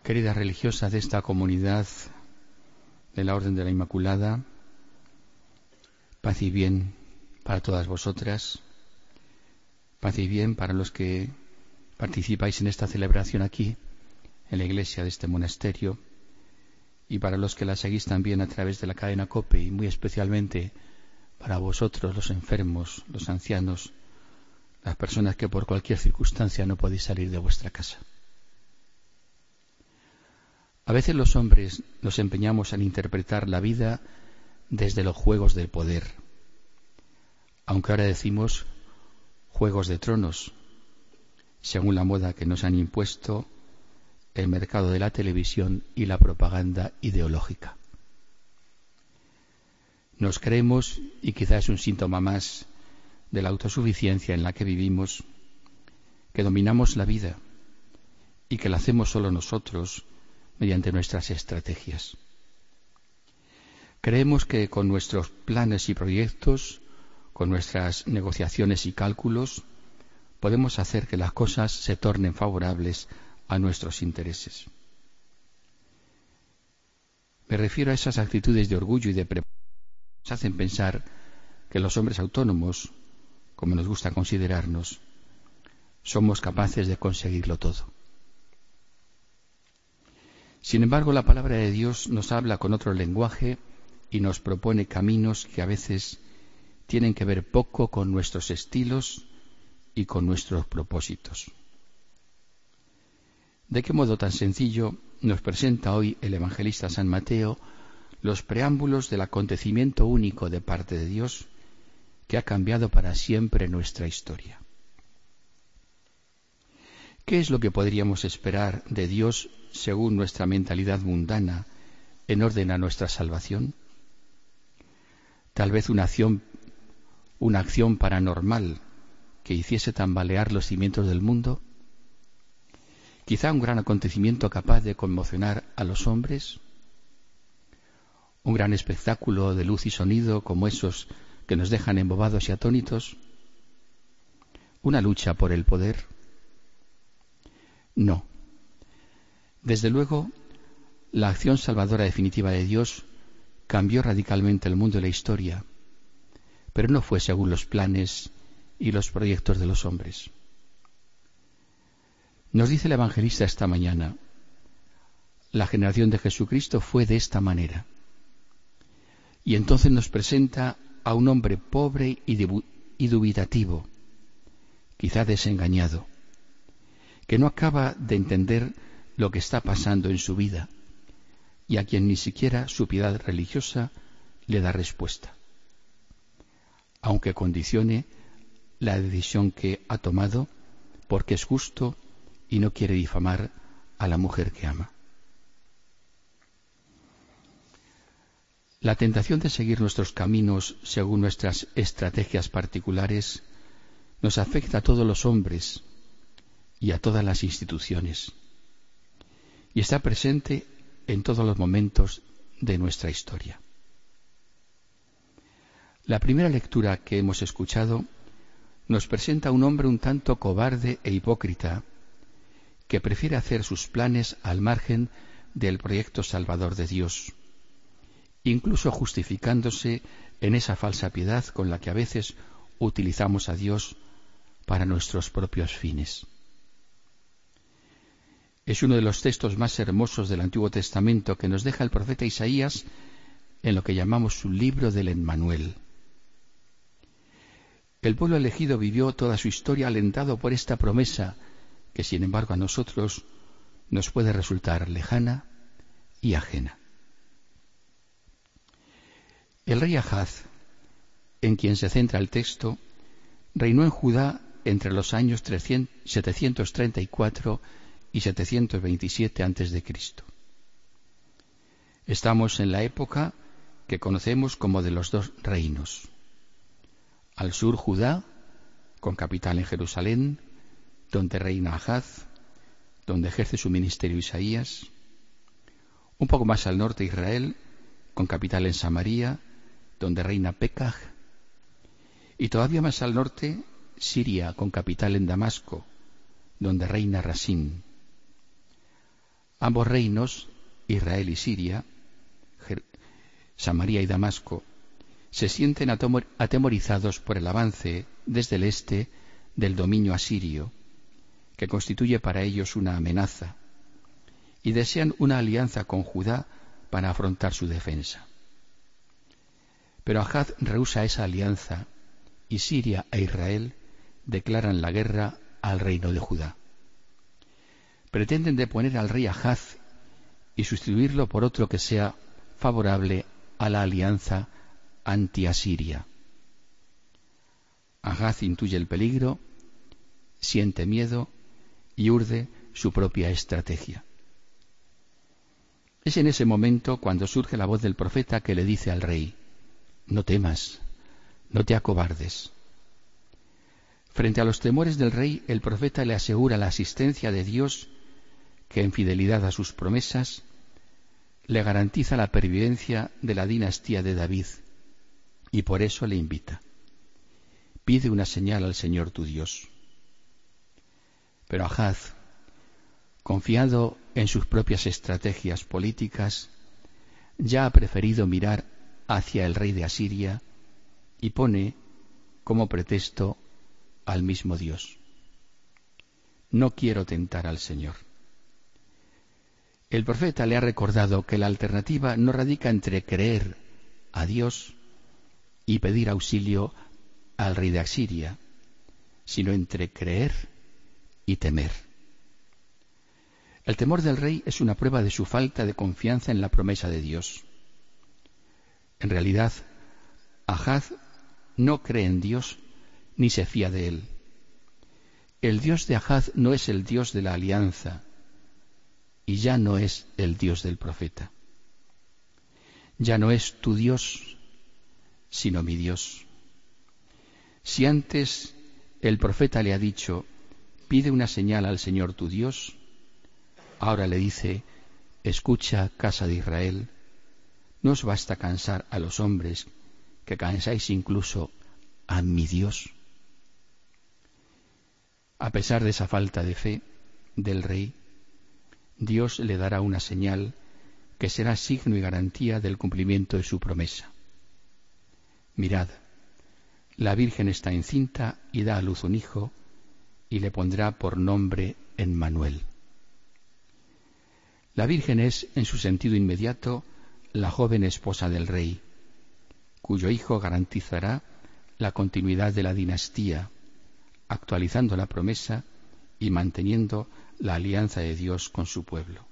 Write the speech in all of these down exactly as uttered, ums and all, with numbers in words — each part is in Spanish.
Queridas religiosas de esta comunidad de la Orden de la Inmaculada, paz y bien para todas vosotras, paz y bien para los que participáis en esta celebración aquí, en la iglesia de este monasterio, y para los que la seguís también a través de la cadena COPE, y muy especialmente para vosotros, los enfermos, los ancianos, las personas que por cualquier circunstancia no podéis salir de vuestra casa. A veces los hombres nos empeñamos en interpretar la vida desde los juegos del poder, aunque ahora decimos juegos de tronos, según la moda que nos han impuesto el mercado de la televisión y la propaganda ideológica. Nos creemos, y quizás es un síntoma más de la autosuficiencia en la que vivimos, que dominamos la vida y que la hacemos solo nosotros mediante nuestras estrategias. Creemos que con nuestros planes y proyectos, con nuestras negociaciones y cálculos, podemos hacer que las cosas se tornen favorables a nuestros intereses. Me refiero a esas actitudes de orgullo y de preparación que nos hacen pensar que los hombres autónomos, como nos gusta considerarnos, somos capaces de conseguirlo todo. Sin embargo, la palabra de Dios nos habla con otro lenguaje y nos propone caminos que a veces tienen que ver poco con nuestros estilos y con nuestros propósitos. ¿De qué modo tan sencillo nos presenta hoy el evangelista San Mateo los preámbulos del acontecimiento único de parte de Dios que ha cambiado para siempre nuestra historia? ¿Qué es lo que podríamos esperar de Dios según nuestra mentalidad mundana en orden a nuestra salvación? Tal vez una acción, una acción paranormal que hiciese tambalear los cimientos del mundo. Quizá un gran acontecimiento capaz de conmocionar a los hombres. Un gran espectáculo de luz y sonido como esos que nos dejan embobados y atónitos. Una lucha por el poder. No. Desde luego, la acción salvadora definitiva de Dios cambió radicalmente el mundo y la historia, pero no fue según los planes y los proyectos de los hombres. Nos dice el evangelista esta mañana, la generación de Jesucristo fue de esta manera. Y entonces nos presenta a un hombre pobre y dubitativo, quizá desengañado, que no acaba de entender lo que está pasando en su vida y a quien ni siquiera su piedad religiosa le da respuesta, aunque condicione la decisión que ha tomado porque es justo y no quiere difamar a la mujer que ama. La tentación de seguir nuestros caminos según nuestras estrategias particulares nos afecta a todos los hombres y a todas las instituciones, y está presente en todos los momentos de nuestra historia. La primera lectura que hemos escuchado nos presenta a un hombre un tanto cobarde e hipócrita que prefiere hacer sus planes al margen del proyecto salvador de Dios, incluso justificándose en esa falsa piedad con la que a veces utilizamos a Dios para nuestros propios fines. Es uno de los textos más hermosos del Antiguo Testamento que nos deja el profeta Isaías en lo que llamamos su libro del Emmanuel. El pueblo elegido vivió toda su historia alentado por esta promesa que, sin embargo, a nosotros nos puede resultar lejana y ajena. El rey Ahaz, en quien se centra el texto, reinó en Judá entre los años setecientos treinta y cuatro y setecientos veintisiete antes de Cristo. Estamos en la época que conocemos como de los dos reinos. Al sur Judá, con capital en Jerusalén, donde reina Ahaz, donde ejerce su ministerio Isaías. Un poco más al norte Israel, con capital en Samaria, donde reina Pekaj. Y todavía más al norte Siria, con capital en Damasco, donde reina Rasín. Ambos reinos, Israel y Siria, Samaria y Damasco, se sienten atemorizados por el avance desde el este del dominio asirio, que constituye para ellos una amenaza, y desean una alianza con Judá para afrontar su defensa. Pero Ahaz rehúsa esa alianza y Siria e Israel declaran la guerra al reino de Judá. Pretenden deponer al rey Ahaz y sustituirlo por otro que sea favorable a la alianza anti-asiria. Ahaz intuye el peligro, siente miedo y urde su propia estrategia. Es en ese momento cuando surge la voz del profeta que le dice al rey: no temas, no te acobardes. Frente a los temores del rey, el profeta le asegura la asistencia de Dios, que en fidelidad a sus promesas le garantiza la pervivencia de la dinastía de David, y por eso le invita: pide una señal al Señor tu Dios. Pero Ahaz, confiado en sus propias estrategias políticas, ya ha preferido mirar hacia el rey de Asiria y pone como pretexto al mismo Dios. No quiero tentar al Señor. El profeta le ha recordado que la alternativa no radica entre creer a Dios y pedir auxilio al rey de Asiria, sino entre creer y temer. El temor del rey es una prueba de su falta de confianza en la promesa de Dios. En realidad, Ahaz no cree en Dios ni se fía de él. El Dios de Ahaz no es el Dios de la alianza y ya no es el Dios del profeta. Ya no es tu Dios, sino mi Dios. Si antes el profeta le ha dicho: pide una señal al Señor tu Dios, ahora le dice: escucha, casa de Israel, no os basta cansar a los hombres, que cansáis incluso a mi Dios. A pesar de esa falta de fe del rey, Dios le dará una señal que será signo y garantía del cumplimiento de su promesa. Mirad, la Virgen está encinta y da a luz un hijo, y le pondrá por nombre Emmanuel. La Virgen es, en su sentido inmediato, la joven esposa del rey, cuyo hijo garantizará la continuidad de la dinastía, actualizando la promesa y manteniendo la alianza de Dios con su pueblo.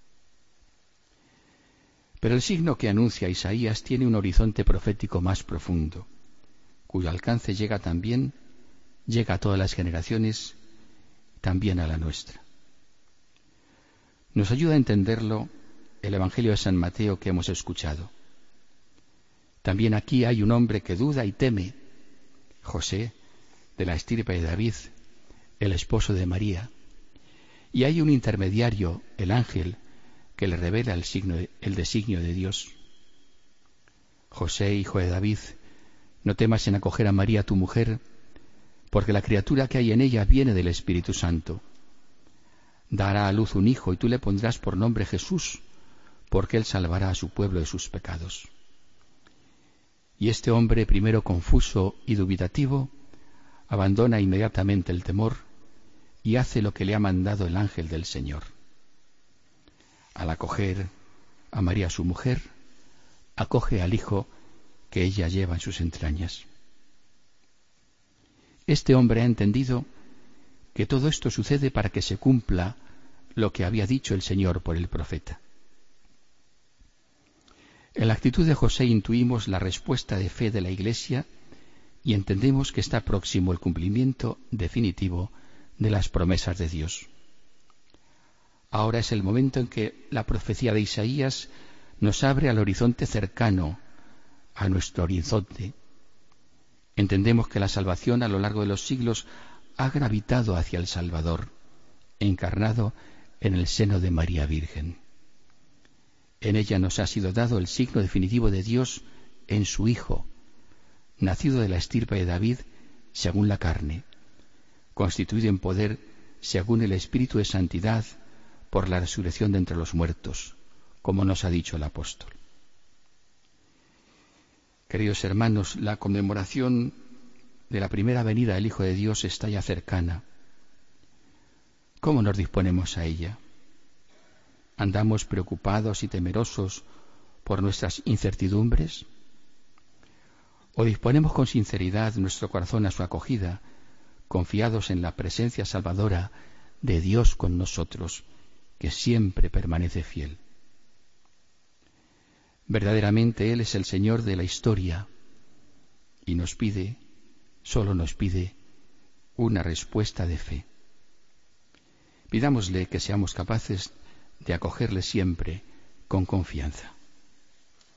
Pero el signo que anuncia Isaías tiene un horizonte profético más profundo, cuyo alcance llega también, llega a todas las generaciones, también a la nuestra. Nos ayuda a entenderlo el Evangelio de San Mateo que hemos escuchado. También aquí hay un hombre que duda y teme, José, de la estirpe de David, el esposo de María. Y hay un intermediario, el ángel, que le revela el, signo, el designio de Dios. José, hijo de David, no temas en acoger a María tu mujer, porque la criatura que hay en ella viene del Espíritu Santo. Dará a luz un hijo y tú le pondrás por nombre Jesús, porque él salvará a su pueblo de sus pecados. Y este hombre, primero confuso y dubitativo, abandona inmediatamente el temor y hace lo que le ha mandado el ángel del Señor. Al acoger a María su mujer, acoge al hijo que ella lleva en sus entrañas. Este hombre ha entendido que todo esto sucede para que se cumpla lo que había dicho el Señor por el profeta. En la actitud de José intuimos la respuesta de fe de la Iglesia y entendemos que está próximo el cumplimiento definitivo de las promesas de Dios. Ahora es el momento en que la profecía de Isaías nos abre al horizonte cercano, a nuestro horizonte. Entendemos que la salvación a lo largo de los siglos ha gravitado hacia el Salvador, encarnado en el seno de María Virgen. En ella nos ha sido dado el signo definitivo de Dios en su Hijo, nacido de la estirpe de David según la carne, constituido en poder según el Espíritu de santidad por la resurrección de entre los muertos, como nos ha dicho el apóstol. Queridos hermanos, la conmemoración de la primera venida del Hijo de Dios está ya cercana. ¿Cómo nos disponemos a ella? ¿Andamos preocupados y temerosos por nuestras incertidumbres? ¿O disponemos con sinceridad nuestro corazón a su acogida, confiados en la presencia salvadora de Dios con nosotros, que siempre permanece fiel? Verdaderamente Él es el Señor de la historia y nos pide, solo nos pide, una respuesta de fe. Pidámosle que seamos capaces de acogerle siempre con confianza.